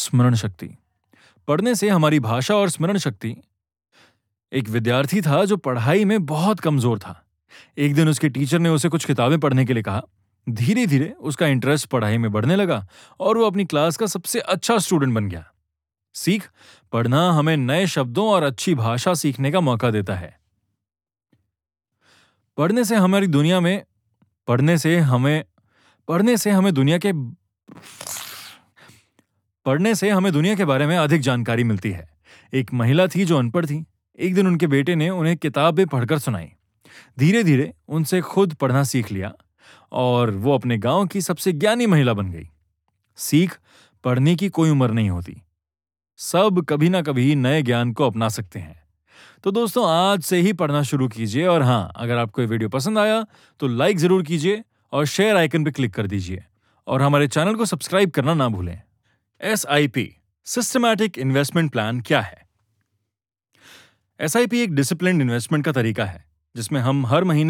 स्मरण शक्ति। पढ़ने से हमारी भाषा और स्मरण शक्ति। एक विद्यार्थी था जो पढ़ाई में बहुत कमजोर था। एक दिन उसके टीचर ने उसे कुछ किताबें पढ़ने के लिए कहा। धीरे धीरे उसका इंटरेस्ट पढ़ाई में बढ़ने लगा और वो अपनी क्लास का सबसे अच्छा स्टूडेंट बन गया। सीख। पढ़ना हमें नए शब्दों और अच्छी भाषा सीखने का मौका देता है। पढ़ने से हमारी दुनिया में पढ़ने से हमें पढ़ने से हमें दुनिया के पढ़ने से हमें दुनिया के बारे में अधिक जानकारी मिलती है। एक महिला थी जो अनपढ़ थी। एक दिन उनके बेटे ने उन्हें किताबें पढ़कर सुनाई। धीरे धीरे उनसे खुद पढ़ना सीख लिया और वो अपने गांव की सबसे ज्ञानी महिला बन गई। सीख। पढ़ने की कोई उम्र नहीं होती। सब कभी ना कभी नए ज्ञान को अपना सकते हैं। तो दोस्तों, आज से ही पढ़ना शुरू कीजिए। और हाँ, अगर आपको ये वीडियो पसंद आया तो लाइक जरूर कीजिए और शेयर आइकन पर क्लिक कर दीजिए और हमारे चैनल को सब्सक्राइब करना ना भूलें। SIP सिस्टमैटिक इन्वेस्टमेंट प्लान क्या है? SIP एक डिसिप्लिन्ड इन्वेस्टमेंट का तरीका है जिसमें हम हर महीने